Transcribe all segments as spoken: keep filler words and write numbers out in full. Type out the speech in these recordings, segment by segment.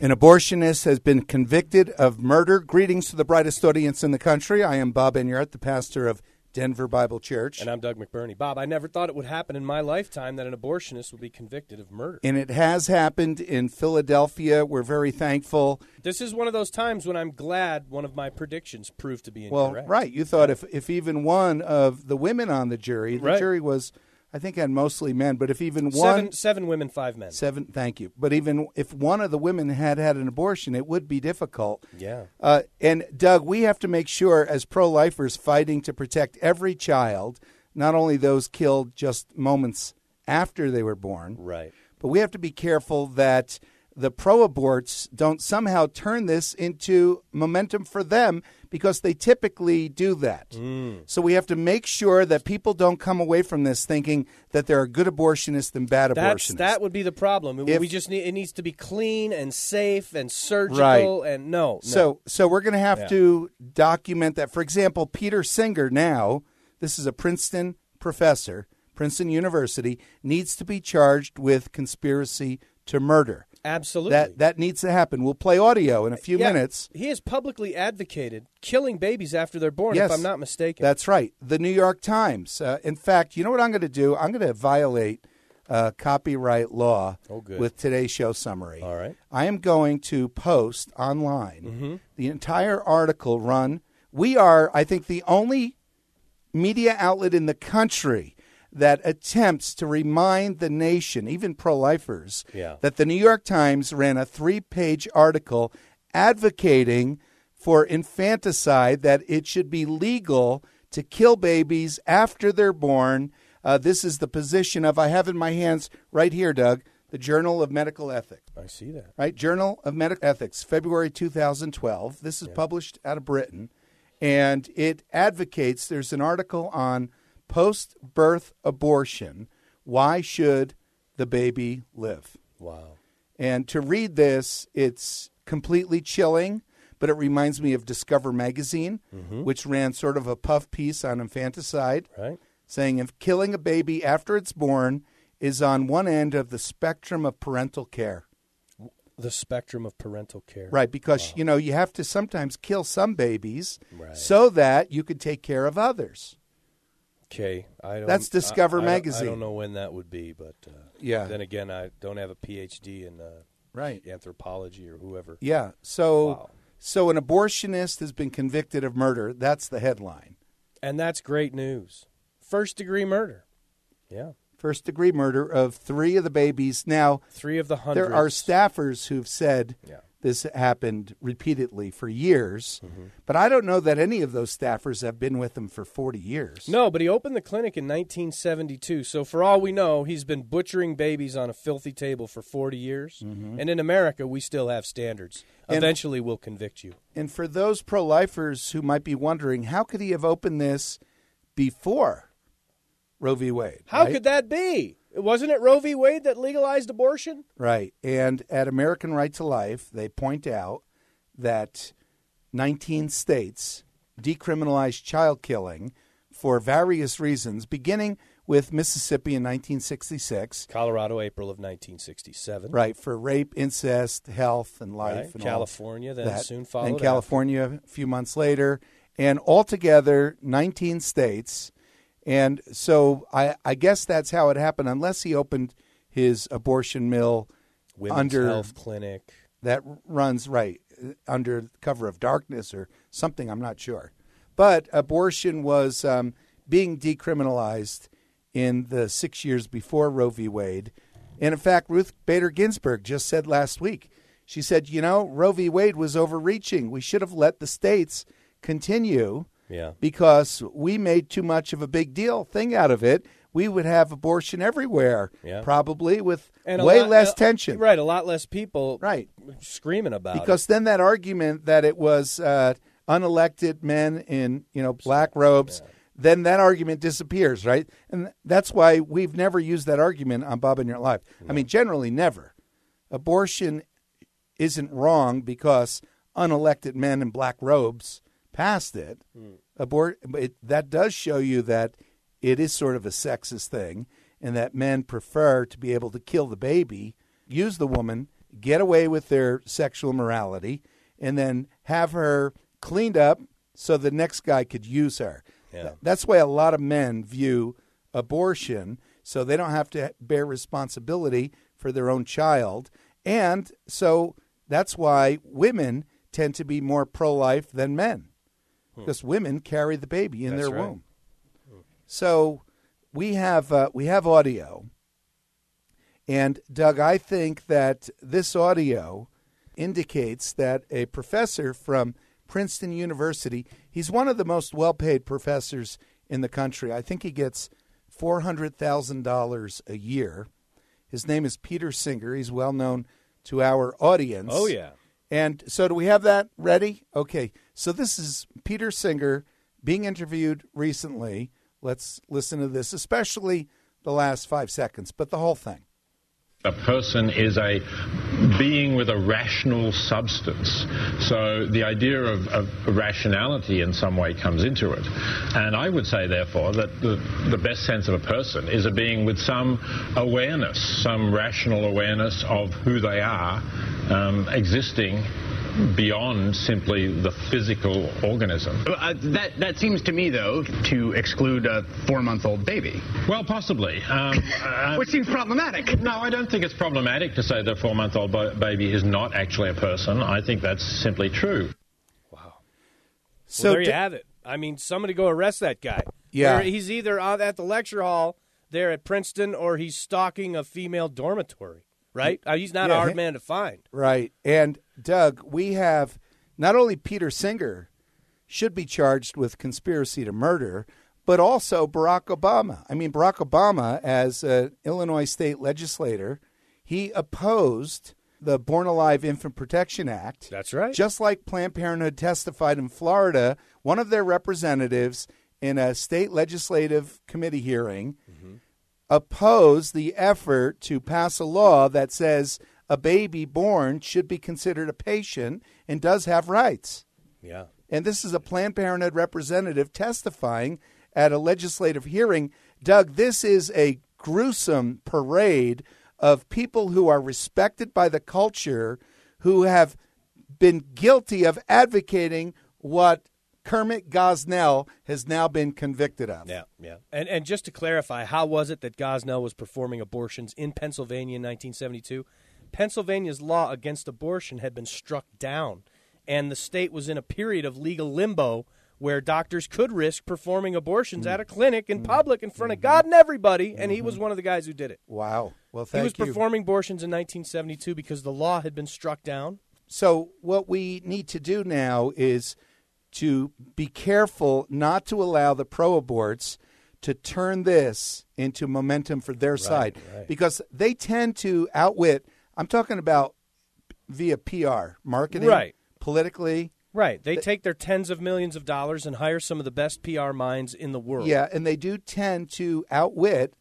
An abortionist has been convicted of murder. Greetings to the brightest audience in the country. I am Bob Enyart, the pastor of Denver Bible Church. And I'm Doug McBurney. Bob, I never thought it would happen in my lifetime that an abortionist would be convicted of murder. And it has happened in Philadelphia. We're very thankful. This is one of those times when I'm glad one of my predictions proved to be Well, incorrect. right. You thought if, if even one of the women on the jury, the Right. jury was, I think, had mostly men, but if even one... Seven, seven women, five men. Seven, thank you. But even if one of the women had had an abortion, it would be difficult. Yeah. Uh, and, Doug, we have to make sure, as pro-lifers fighting to protect every child, not only those killed just moments after they were born, Right. but we have to be careful that the pro-aborts don't somehow turn this into momentum for them, because they typically do that. Mm. So we have to make sure that people don't come away from this thinking that there are good abortionists and bad That's, abortionists. that would be the problem. If- we just need it needs to be clean and safe and surgical Right. and no. no. So, so we're going to have Yeah. to document that. For example, Peter Singer now, this is a Princeton professor, Princeton University, needs to be charged with conspiracy to murder. Absolutely. That that needs to happen. We'll play audio in a few Yeah, minutes. He has publicly advocated killing babies after they're born, Yes, if I'm not mistaken. That's right. The New York Times. Uh, in fact, you know what I'm going to do? I'm going to violate uh, copyright law Oh, good. with today's show summary. All right. I am going to post online Mm-hmm. the entire article run. We are, I think, the only media outlet in the country that attempts to remind the nation, even pro-lifers, Yeah. that the New York Times ran a three-page article advocating for infanticide, that it should be legal to kill babies after they're born. Uh, this is the position of, I have in my hands right here, Doug, the Journal of Medical Ethics. I see that. Right, Journal of Medical Ethics, February two thousand twelve. This is Yeah. published out of Britain, and it advocates, there's an article on post-birth abortion. Why should the baby live? Wow. And to read this, it's completely chilling, but it reminds me of Discover Magazine, Mm-hmm. which ran sort of a puff piece on infanticide, Right? saying if killing a baby after it's born is on one end of the spectrum of parental care. The spectrum of parental care. Right, because, Wow. you know, you have to sometimes kill some babies Right. so that you can take care of others. Okay. I don't, That's Discover I, I, Magazine. I don't know when that would be, but uh, Yeah. then again, I don't have a P H D in uh, Right. anthropology or whoever. Yeah. So, Wow. so an abortionist has been convicted of murder. That's the headline. And that's great news. First degree murder. Yeah. First degree murder of three of the babies. Now, Three of the hundreds. there are staffers who've said Yeah. this happened repeatedly for years, Mm-hmm. but I don't know that any of those staffers have been with him for forty years. No, but he opened the clinic in nineteen seventy-two. So for all we know, he's been butchering babies on a filthy table for forty years. Mm-hmm. And in America, we still have standards. And- Eventually, we'll convict you. And for those pro-lifers who might be wondering, how could he have opened this before Roe v. Wade? How right? could that be? Wasn't it Roe v. Wade that legalized abortion? Right. And at American Right to Life, they point out that nineteen states decriminalized child killing for various reasons, beginning with Mississippi in nineteen sixty-six. Colorado, April of nineteen sixty-seven. Right, for rape, incest, health, and life. Right. And California all then that. soon followed And after. California a few months later. And altogether, nineteen states. And so I, I guess that's how it happened, unless he opened his abortion mill Women's under Health Clinic. that runs, right, under cover of darkness or something, I'm not sure. But abortion was um, being decriminalized in the six years before Roe v. Wade. And in fact, Ruth Bader Ginsburg just said last week, she said, you know, Roe v. Wade was overreaching. We should have let the states continue Yeah. because we made too much of a big deal thing out of it. We would have abortion everywhere, Yeah. probably with And a way lot- less uh, tension. Right, a lot less people Right. screaming about Because it. then that argument that it was uh, unelected men in, you know, black robes, then that argument disappears, right? And that's why we've never used that argument on Bob and Your Life. I mean, generally never. Abortion isn't wrong because unelected men in black robes passed it. Mm. Abort it, that does show you that it is sort of a sexist thing, and that men prefer to be able to kill the baby, use the woman, get away with their sexual immorality, and then have her cleaned up so the next guy could use her. Yeah. That's why a lot of men view abortion, so they don't have to bear responsibility for their own child. And so that's why women tend to be more pro-life than men, hmm. because women carry the baby in that's their right. womb. Hmm. So we have uh, we have audio. And, Doug, I think that this audio indicates that a professor from Princeton University, he's one of the most well-paid professors in the country. I think he gets four hundred thousand dollars a year. His name is Peter Singer. He's well known to our audience. Oh, yeah. And so do we have that ready? Okay. So this is Peter Singer being interviewed recently. Let's listen to this, especially the last five seconds, but the whole thing. A person is a being with a rational substance. So the idea of, of rationality in some way comes into it. And I would say, therefore, that the, the best sense of a person is a being with some awareness, some rational awareness of who they are, um, existing beyond simply the physical organism. Uh, that that seems to me, though, to exclude a four-month-old baby. Well, possibly. Um, uh, Which seems problematic. No, I don't think it's problematic to say that a four-month-old bo- baby is not actually a person. I think that's simply true. Wow. So well, there you d- have it. I mean, somebody go arrest that guy. Yeah. There, he's either out at the lecture hall there at Princeton or he's stalking a female dormitory, right? Uh, he's not Yeah, a hard he- man to find. Right. And, Doug, we have not only Peter Singer should be charged with conspiracy to murder, but also Barack Obama. I mean, Barack Obama, as an Illinois state legislator, he opposed the Born Alive Infant Protection Act. That's right. Just like Planned Parenthood testified in Florida, one of their representatives in a state legislative committee hearing mm-hmm. opposed the effort to pass a law that says a baby born should be considered a patient and does have rights. Yeah. And this is a Planned Parenthood representative testifying at a legislative hearing. Doug, this is a gruesome parade of people who are respected by the culture, who have been guilty of advocating what Kermit Gosnell has now been convicted of. Yeah, yeah. And and just to clarify, how was it that Gosnell was performing abortions in Pennsylvania in nineteen seventy-two? Pennsylvania's law against abortion had been struck down, and the state was in a period of legal limbo where doctors could risk performing abortions mm. at a clinic in mm. public in front mm-hmm. of God and everybody, and mm-hmm. he was one of the guys who did it. Wow. Well, thank you. He was performing abortions in nineteen seventy-two because the law had been struck down. So what we need to do now is to be careful not to allow the pro-aborts to turn this into momentum for their right, side, right. because they tend to outwit. I'm talking about via P R, marketing, right. politically. Right. They take their tens of millions of dollars and hire some of the best P R minds in the world. Yeah, and they do tend to outwit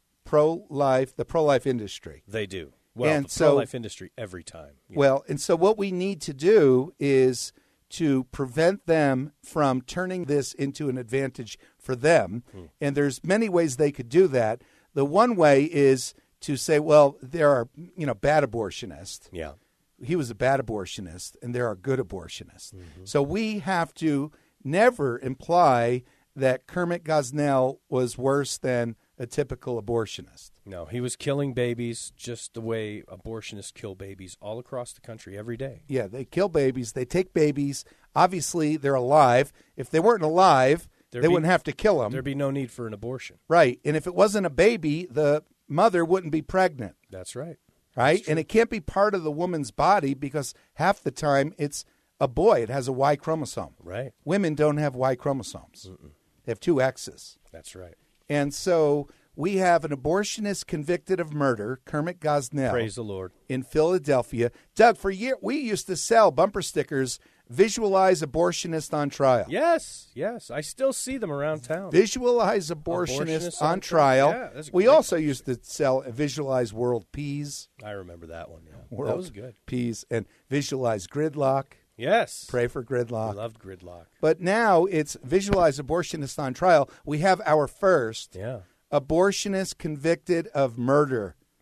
pro-life, the pro-life industry. They do. Well, and the so, pro-life industry every time. Yeah. Well, and so what we need to do is to prevent them from turning this into an advantage for them. Hmm. And there's many ways they could do that. The one way is to say, well, there are, you know, bad abortionists. Yeah. He was a bad abortionist, and there are good abortionists. Mm-hmm. So we have to never imply that Kermit Gosnell was worse than a typical abortionist. No, he was killing babies just the way abortionists kill babies all across the country every day. Yeah, they kill babies. They take babies. Obviously, they're alive. If they weren't alive, There'd they be, wouldn't have to kill them. There'd be no need for an abortion. Right. And if it wasn't a baby, the mother wouldn't be pregnant. That's right. Right? And it can't be part of the woman's body because half the time it's a boy. It has a Y chromosome. Right. Women don't have Y chromosomes. Mm-mm. They have two X's. That's right. And so we have an abortionist convicted of murder, Kermit Gosnell. Praise the Lord. In Philadelphia. Doug, for years, we used to sell bumper stickers, Visualize Abortionist on Trial. Yes, yes. I still see them around town. Visualize Abortionist, abortionist on, on Trial. Yeah, that's we also one. used to sell Visualize World Peas. I remember that one, yeah. World that was good. Peas. And Visualize Gridlock. Yes. Pray for gridlock. I loved gridlock. But now it's Visualize Abortionist on Trial. We have our first yeah. abortionist convicted of murder.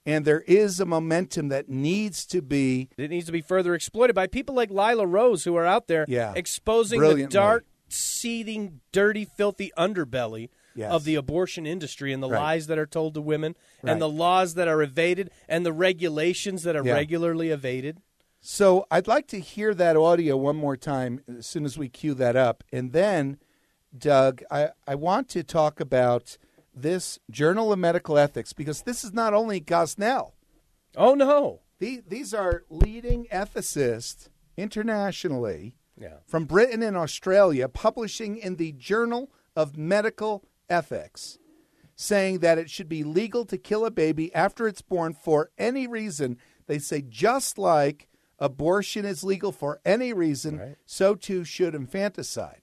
And there is a momentum that needs to be. It needs to be further exploited by people like Lila Rose, who are out there Yeah. exposing the dark, seething, dirty, filthy underbelly Yes. of the abortion industry and the Right. lies that are told to women Right. and the laws that are evaded and the regulations that are Yeah. regularly evaded. So I'd like to hear that audio one more time as soon as we cue that up. And then, Doug, I, I want to talk about this Journal of Medical Ethics, because this is not only Gosnell. Oh, no. The, these are leading ethicists internationally Yeah. from Britain and Australia publishing in the Journal of Medical Ethics, saying that it should be legal to kill a baby after it's born for any reason. They say just like abortion is legal for any reason, Right. so too should infanticide.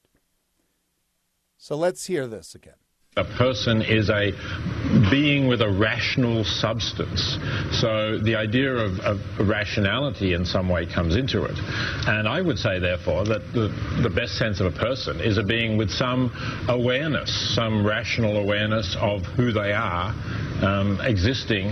So let's hear this again. A person is a being with a rational substance. So the idea of, of rationality in some way comes into it. And I would say, therefore, that the, the best sense of a person is a being with some awareness, some rational awareness of who they are, um, existing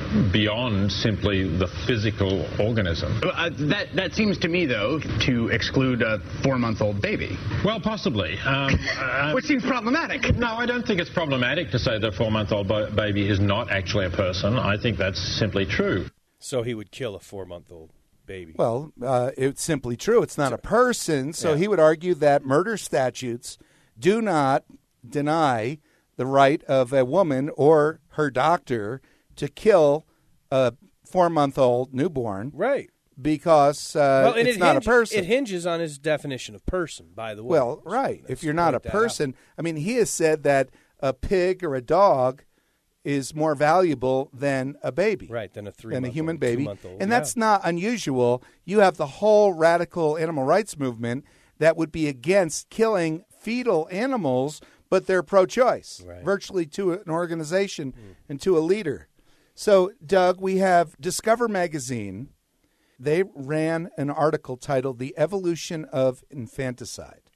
beyond simply the physical organism. Uh, that that seems to me, though, to exclude a four-month-old baby. Well, possibly. Um, uh, Which seems problematic. No, I don't think it's problematic to say that a four-month-old bo- baby is not actually a person. I think that's simply true. So he would kill a four-month-old baby. Well, uh, it's simply true. It's not a person. So Yeah. he would argue that murder statutes do not deny the right of a woman or her doctor to kill a four-month-old newborn, Right. because uh, Well, and it's it not hinge- a person. It hinges on his definition of person, by the way. Well, right. Let's If you're not a point that out. person, I mean, he has said that a pig or a dog is more valuable than a baby. Right, than a three than a month human old, baby. two-month-old, And yeah. that's not unusual. You have the whole radical animal rights movement that would be against killing fetal animals, but they're pro-choice, Right. virtually to an organization mm. and to a leader. So, Doug, we have Discover Magazine. They ran an article titled The Evolution of Infanticide.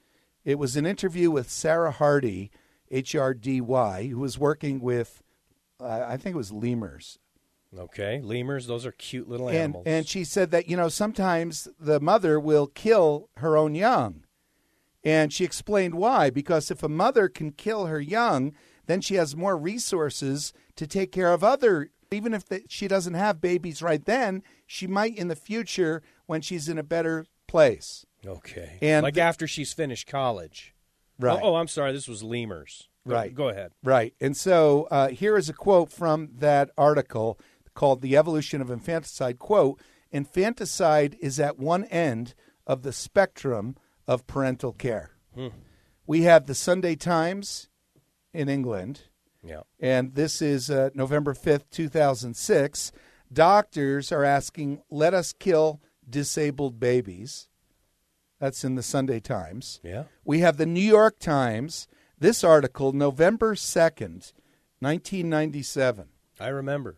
It was an interview with Sarah Hardy, H R D Y, who was working with, uh, I think it was lemurs. Okay, lemurs, those are cute little And, animals. and she said that, you know, sometimes the mother will kill her own young. And she explained why. Because if a mother can kill her young, then she has more resources to take care of other. Even if the, she doesn't have babies right then, she might in the future when she's in a better place. Okay. And like the- after she's finished college. Right. Oh, oh, I'm sorry. This was lemurs. Go- Right. Go ahead. Right. And so uh, here is a quote from that article called The Evolution of Infanticide. Quote, infanticide is at one end of the spectrum of parental care. Hmm. We have the Sunday Times in England, Yeah. and this is uh, November fifth, two thousand six. Doctors are asking, let us kill disabled babies. That's in the Sunday Times. Yeah. We have the New York Times. This article, November second, nineteen ninety-seven. I remember.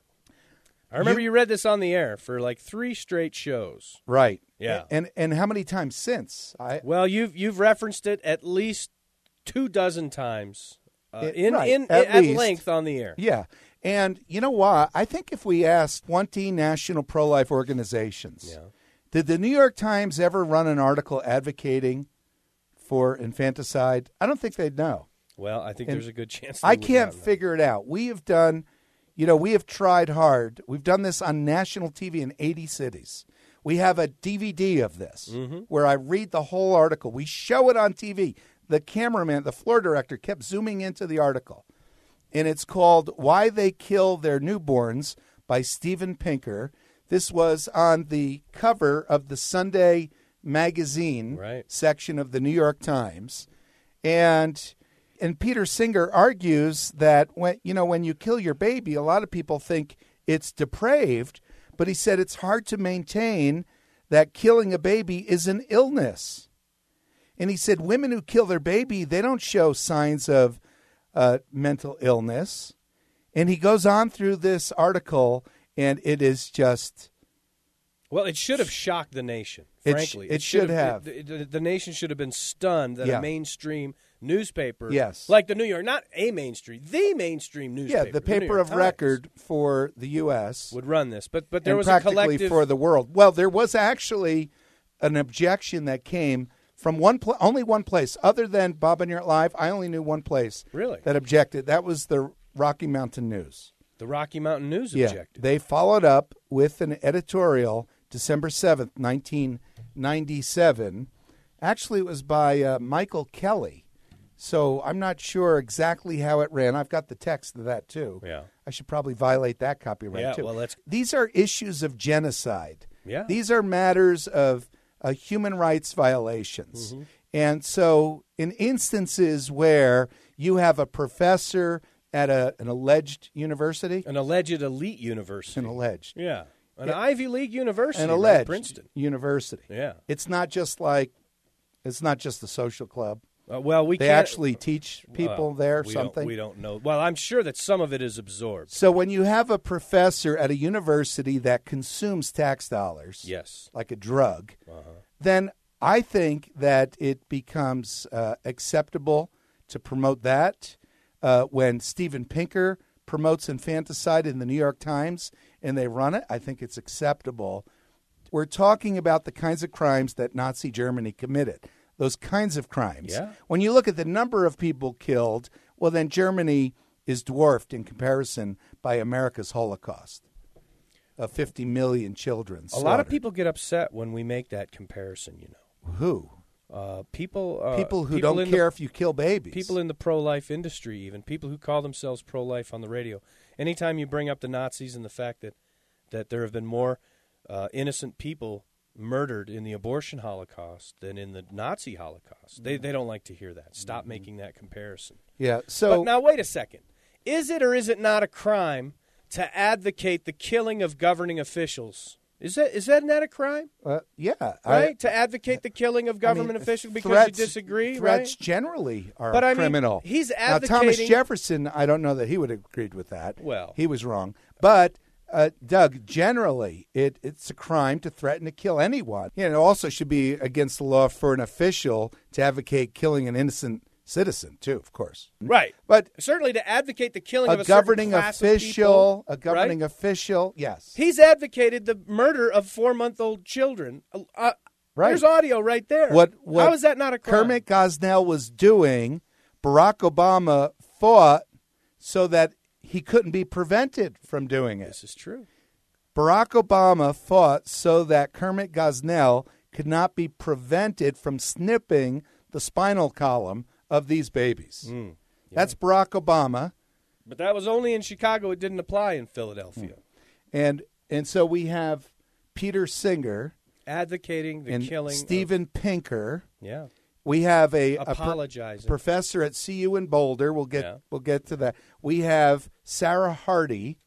I remember you, you read this on the air for like three straight shows. Right. Yeah. And and how many times since? I Well, you've you've referenced it at least two dozen times uh, It- in right, in at at, least. length on the air. Yeah. And you know what? I think if we asked twenty national pro-life organizations, Yeah. did the New York Times ever run an article advocating for infanticide? I don't think they'd know. Well, I think And there's a good chance. They I would can't not know. figure it out. We have done, you know, we have tried hard. We've done this on national T V in eighty cities. We have a D V D of this Mm-hmm. where I read the whole article. We show it on T V. The cameraman, the floor director, kept zooming into the article. And it's called Why They Kill Their Newborns by Steven Pinker. This was on the cover of the Sunday Magazine Right. section of the New York Times. And and Peter Singer argues that when you know when you kill your baby, a lot of people think it's depraved, but he said it's hard to maintain that killing a baby is an illness. And he said women who kill their baby, they don't show signs of uh, mental illness. And he goes on through this article, and it is just Well, it should have shocked the nation, It sh- frankly. it should have. The, the, the nation should have been stunned that Yeah. a mainstream newspaper. Yes. Like the New York, not a mainstream, the mainstream newspaper. Yeah, the New paper York of Times record for the U S would run this, but but there and was a practically collective for the world. Well, there was actually an objection that came from one pl- only one place, other than Bob and You're Live. I only knew one place Really? that objected. That was the Rocky Mountain News. the Rocky Mountain News Yeah, objected. they followed up with an editorial December seventh, nineteen ninety-seven. Actually, it was by uh, Michael Kelly. So I'm not sure exactly how it ran. I've got the text of that, too. Yeah. I should probably violate that copyright, Yeah, too. well, let's- These are issues of genocide. Yeah. These are matters of uh, human rights violations. Mm-hmm. And so in instances where you have a professor at a, an alleged university, An alleged elite university. an alleged, Yeah. An Yeah. Ivy League university. an right? alleged Princeton. university. Yeah. It's not just like, it's not just the social club. Uh, well, we They can't, actually teach people well, there we something. Don't, we don't know. Well, I'm sure that some of it is absorbed. So when you have a professor at a university that consumes tax dollars, Yes. like a drug, Uh-huh. then I think that it becomes uh, acceptable to promote that. Uh, when Steven Pinker promotes infanticide in the New York Times and they run it, I think it's acceptable. We're talking about the kinds of crimes that Nazi Germany committed, those kinds of crimes. Yeah. When you look at the number of people killed, well, then Germany is dwarfed in comparison by America's Holocaust of fifty million children. A lot of people get upset when we make that comparison, you know. Who? Uh, people uh, People who people don't in care the, if you kill babies. People in the pro-life industry, even people who call themselves pro-life on the radio. Anytime you bring up the Nazis and the fact that, that there have been more uh, innocent people murdered in the abortion Holocaust than in the Nazi Holocaust, they they don't like to hear that. Stop Mm-hmm. making that comparison. Yeah. So But now, wait a second. Is it or is it not a crime to advocate the killing of governing officials? Is that is that not a crime? uh, yeah, Right? I, to advocate the killing of I government mean, officials because threats- you disagree, Threats right? generally are But I mean, criminal. he's now, Thomas advocating- Jefferson, I don't know that he would have agreed with that. Well. he was wrong. But uh, Doug, generally, it it's a crime to threaten to kill anyone. You know, it also should be against the law for an official to advocate killing an innocent citizen, too. Of course, Right. but Certainly to advocate the killing of a a certain governing class of official, people, a governing right? official, yes. He's advocated the murder of four-month-old children. Uh, uh, Right. There's audio right there. What, what How is that not a crime? Kermit Gosnell was doing, Barack Obama fought so that he couldn't be prevented from doing it. This is true. Barack Obama fought so that Kermit Gosnell could not be prevented from snipping the spinal column of these babies. Mm, That's Barack Obama. But that was only in Chicago. It didn't apply in Philadelphia. And and so we have Peter Singer Advocating the and killing Steven Pinker. of... Yeah. We have a, a pro- Apologizing. professor at C U in Boulder. We'll get Yeah. we'll get to that. We have Sarah Hardy,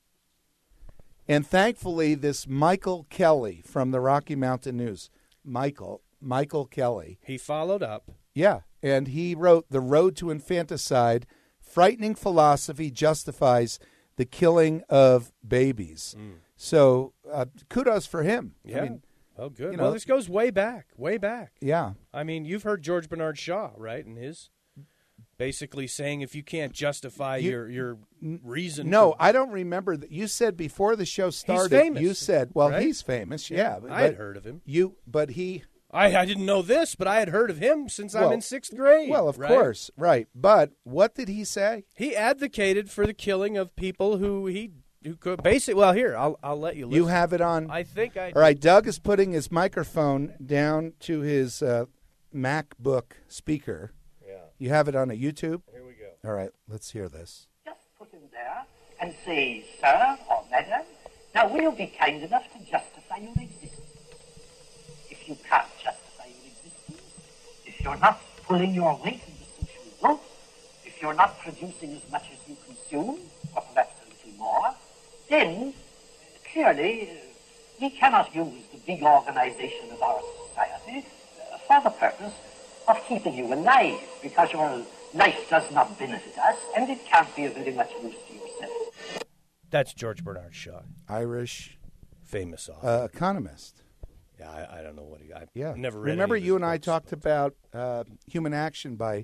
and thankfully this Michael Kelly from the Rocky Mountain News. Michael Michael Kelly, He followed up. yeah, and he wrote "The Road to Infanticide: Frightening Philosophy Justifies the Killing of Babies." So uh, kudos for him. Yeah. I mean, Oh, good. you well, know- this goes way back, way back. yeah. I mean, you've heard George Bernard Shaw, right? And his basically saying if you can't justify You- your your reason. No, for, I don't remember that. You said before the show started. famous, you said, "Well, right? he's famous." Yeah, but, I had heard of him. You, but he. I, I didn't know this, but I had heard of him since I'm Well- in sixth grade. Well, of right? course, right. But what did he say? He advocated for the killing of people who he who could basically. Well, here I'll I'll let you. Listen. You have it on. I think I. All right, Doug is putting his microphone down to his uh, MacBook speaker. Yeah. You have it on a YouTube. Here we go. All right, let's hear this. Just put him there and say, sir or madam, now will you be kind enough to justify your existence? If you can't justify your existence, if you're not pulling your weight in the social rope, if you're not producing as much as you consume, or perhaps a little more, then clearly uh, we cannot use the big organization of our society uh, for the purpose of keeping you alive, because your life does not benefit us, and it can't be of very much use to yourself. That's George Bernard Shaw, Irish famous author. uh, economist. yeah, I, I don't know what he. I Yeah. never read. Remember, any of you his and I books, talked but- about uh, Human Action by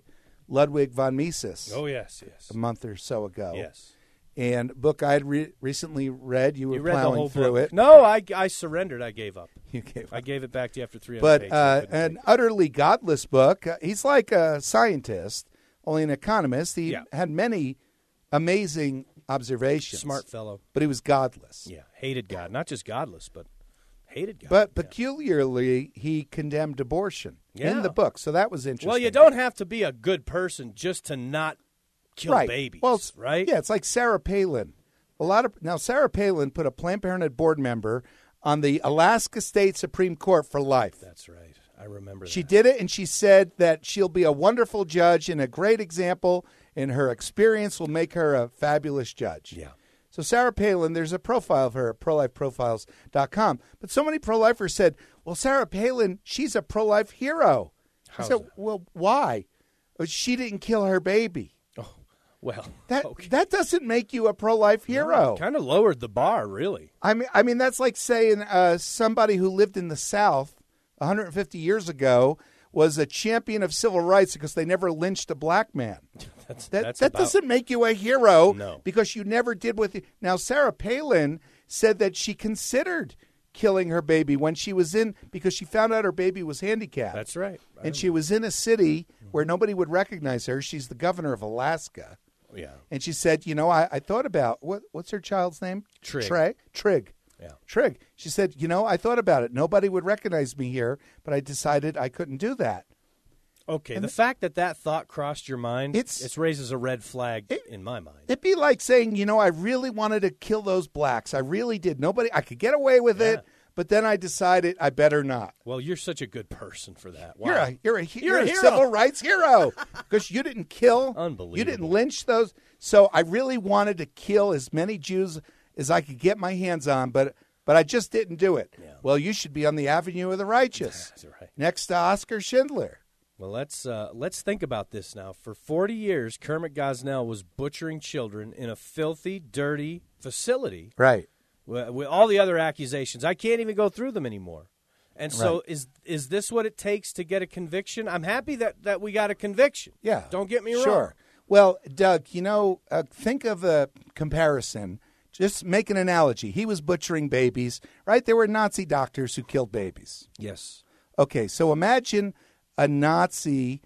Ludwig von Mises Oh, yes, yes. a month or so ago. Yes. And a book I had re- recently read. You were You read the plowing whole through book. it. No, I, I surrendered. I gave up. You gave I up. gave it back to you after three hundred But pages. I uh, couldn't an take it. utterly godless book. Uh, he's like a scientist, only an economist. He Yeah. had many amazing observations. Smart fellow. But he was godless. Yeah, hated God. Not just godless, but hated God. But Yeah. peculiarly, he condemned abortion Yeah. in the book. So that was interesting. Well, you don't have to be a good person just to not kill right. babies, Well, it's- right? Yeah, it's like Sarah Palin. A lot of now Sarah Palin put a Planned Parenthood board member on the Alaska State Supreme Court for life. That's right. I remember She that. did it, and she said that she'll be a wonderful judge and a great example, and her experience will make her a fabulous judge. Yeah. So Sarah Palin, there's a profile of her at pro life profiles dot com. But so many pro-lifers said, well, Sarah Palin, she's a pro-life hero. How's I said, that? well, why? "Oh, she didn't kill her baby. Oh, well, That okay. that doesn't make you a pro-life hero. Kind of lowered the bar, really. I mean, I mean that's like saying uh, somebody who lived in the South one hundred fifty years ago was a champion of civil rights because they never lynched a black man. That's, That that's that about, doesn't make you a hero No. because you never did with it. Now Sarah Palin said that she considered killing her baby when she was in because she found out her baby was handicapped. That's right. I And she was in a city where nobody would recognize her. She's the governor of Alaska. Yeah. And she said, you know, I, I thought about what what's her child's name? Trig. Trey? Trig. Yeah. Trig. She said, you know, I thought about it. Nobody would recognize me here, but I decided I couldn't do that. Okay, the fact that that thought crossed your mind, It's- it raises a red flag in my mind. It'd be like saying, you know, I really wanted to kill those blacks. I really did. Nobody, I could get away with Yeah. it, but then I decided I better not. Well, you're such a good person for that. Wow. You're a you're a, You're you're a a hero. civil rights hero because you didn't kill. Unbelievable. You didn't lynch those. So I really wanted to kill as many Jews as I could get my hands on, but but I just didn't do it. Yeah. Well, you should be on the avenue of the righteous, That's right. next to Oscar Schindler. Well, let's uh, let's think about this now. For forty years, Kermit Gosnell was butchering children in a filthy, dirty facility Right. with, with all the other accusations. I can't even go through them anymore. And so, Right. is is this what it takes to get a conviction? I'm happy that, that we got a conviction. Yeah. Don't get me wrong. Sure. Well, Doug, you know, uh, think of a comparison. Just make an analogy. He was butchering babies, right? There were Nazi doctors who killed babies. Yes. Okay, so imagine a Nazi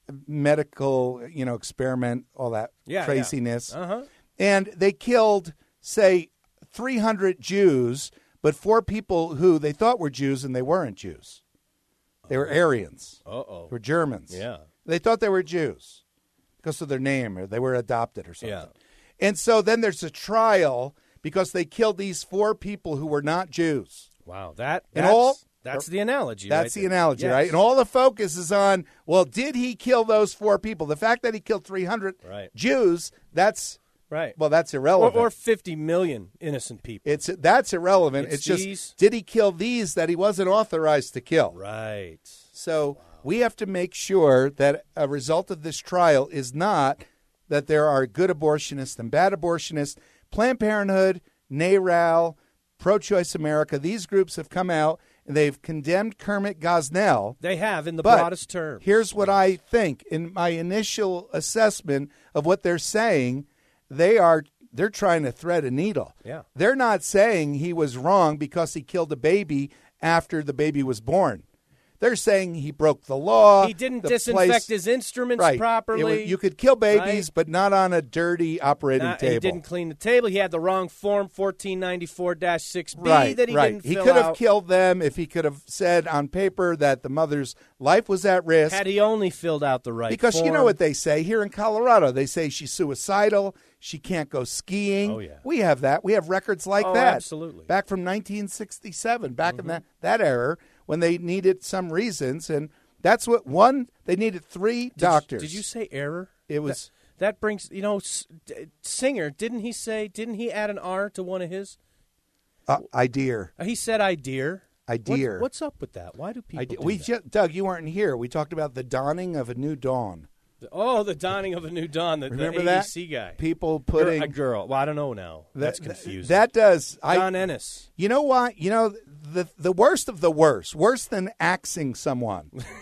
medical, you know, experiment, all that Yeah, craziness. yeah. Uh-huh. And they killed, say, three hundred Jews, but four people who they thought were Jews and they weren't Jews. They were Aryans. Uh-oh. They were Germans. Yeah. They thought they were Jews because of their name or they were adopted or something. Yeah. And so then there's a trial because they killed these four people who were not Jews. Wow. That And that's, all- that's the analogy. That's right the there. analogy, Yes. right? And all the focus is on, well, did he kill those four people? The fact that he killed three hundred Right. Jews, that's, Right. well, that's Or, irrelevant. or fifty million innocent people. it's That's irrelevant. It's It's, just, these- did he kill these that he wasn't authorized to kill? Right. So we have to make sure that a result of this trial is not that there are good abortionists and bad abortionists. Planned Parenthood, NARAL, Pro-Choice America, these groups have come out and they've condemned Kermit Gosnell. They have in the But broadest terms. here's what I think. In my initial assessment of what they're saying, they are they're trying to thread a needle. Yeah. They're not saying he was wrong because he killed a baby after the baby was born. They're saying he broke the law. He didn't the disinfect place- his instruments right. It properly. was- you could kill babies, right? but not on a dirty operating Not- table. He didn't clean the table. He had the wrong form fourteen ninety-four dash six B Right, that he right. didn't He fill could have out. killed them if he could have said on paper that the mother's life was at risk. Had he only filled out the right Because you know form. what they say here in Colorado. They say she's suicidal. She can't go skiing. Oh, yeah. We have that. We have records like Oh, that. absolutely. Back from nineteen sixty-seven, back Mm-hmm. in that, that era when they needed some reasons. And that's what one, they needed three Did you- doctors. Did you say error? It was- That, that brings, you know, S- D- Singer, didn't he say, didn't he add an R to one of his? Uh, idea. Uh, He said idea. Idea. What, what's up with that? Why do people Idea. do We that? ju- Doug, you weren't here. We talked about the dawning of a new dawn. Oh, the dawning of a new dawn, the, Remember the that? A E C guy. People Girl- putting a girl. Well, I don't know now. That's that, confusing. That does. I, Don Ennis. You know what? You know the the worst of the worst, worse than axing someone,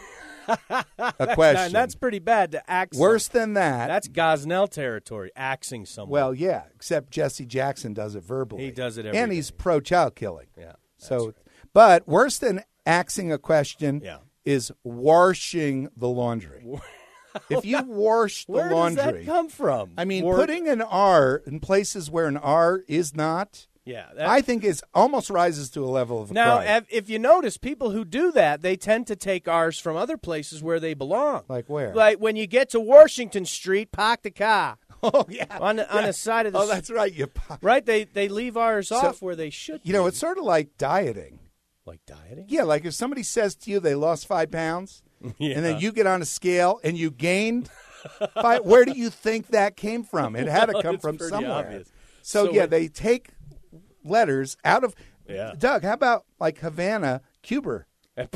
a question. And that's pretty bad to axe. Worse someone. than that. That's Gosnell territory, axing someone. Well, yeah, except Jesse Jackson does it verbally. He does it every And day. he's pro-child killing. Yeah. So, right. But worse than axing a question Yeah. is washing the laundry. If you wash the Where laundry, does that come from? I mean, War- putting an R in places where an R is not, yeah, that- I think is almost rises to a level of a Now, crime. if, if you notice, people who do that, they tend to take R's from other places where they belong. Like where? Like when you get to Washington Street, park the car. Oh yeah, on the, on Yeah. the side of the Oh, that's right. You, po- right. They they leave R's So, off where they should. you know, be. it's sort of like dieting. like dieting. Yeah, like if somebody says to you they lost five pounds, Yeah. and then you get on a scale and you gained five, where do you think that came from? It had to Well, come it's from pretty somewhere. obvious. So, So yeah, it- they take letters out of. Yeah. Doug, how about like Havana, Cuba,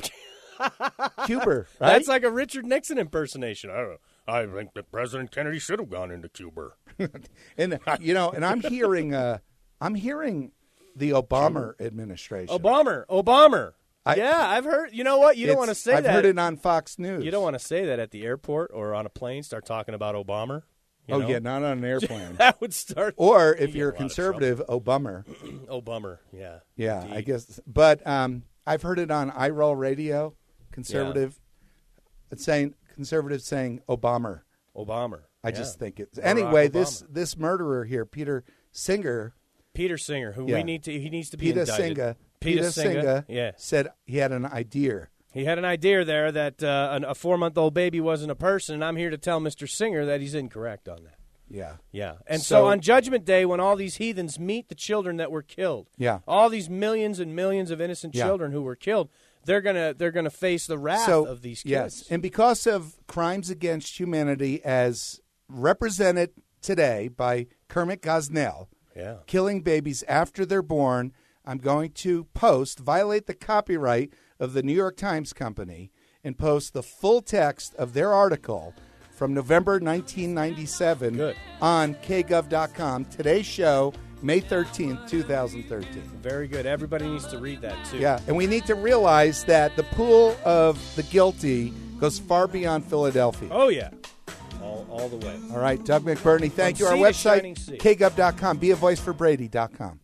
Cuba? Right? That's like a Richard Nixon impersonation. I don't know. I think that President Kennedy should have gone into Cuba. and you know, and I'm hearing, uh, I'm hearing the Obama administration. Obama, Obama. I- yeah, I've heard. You know what? You don't It's- want to say I've that. heard it on Fox News. You don't want to say that at the airport or on a plane. Start talking about Obama. you Oh know? yeah, not on an airplane. That would start. Or if You you're a get in a lot of conservative, Obama. Oh, bummer. Yeah. Yeah, I Indeed. guess. But um, I've heard it on I Roll Radio. Conservative, it's saying conservative saying Obama. Obama. I Yeah. just think it's Barack anyway. Obama. This this murderer here, Peter Singer, Peter Singer, who Yeah. we need to, he needs to be Peter indicted. Singer, Peter Peter Singer. Singer, Yeah. said he had an idea. He had an idea there that uh, an, a four-month-old baby wasn't a person, and I'm here to tell Mister Singer that he's incorrect on that. Yeah, Yeah. And so, So- on Judgment Day, when all these heathens meet the children that were killed, Yeah. all these millions and millions of innocent Yeah. children who were killed, they're gonna they're gonna face the wrath so of these kids. yes, and because of crimes against humanity as represented today by Kermit Gosnell, Yeah. killing babies after they're born, I'm going to post, violate the copyright of the New York Times Company, and post the full text of their article from November nineteen ninety-seven Good. on k gov dot com. Today's show, May thirteenth, twenty thirteen. Very good. Everybody needs to read that too. Yeah, and we need to realize that the pool of the guilty goes far beyond Philadelphia. Oh yeah. All, all the way. All right, Doug McBurney, thank From you. Our sea to shining website, sea. k gov dot com. Be a voice for Brady dot com.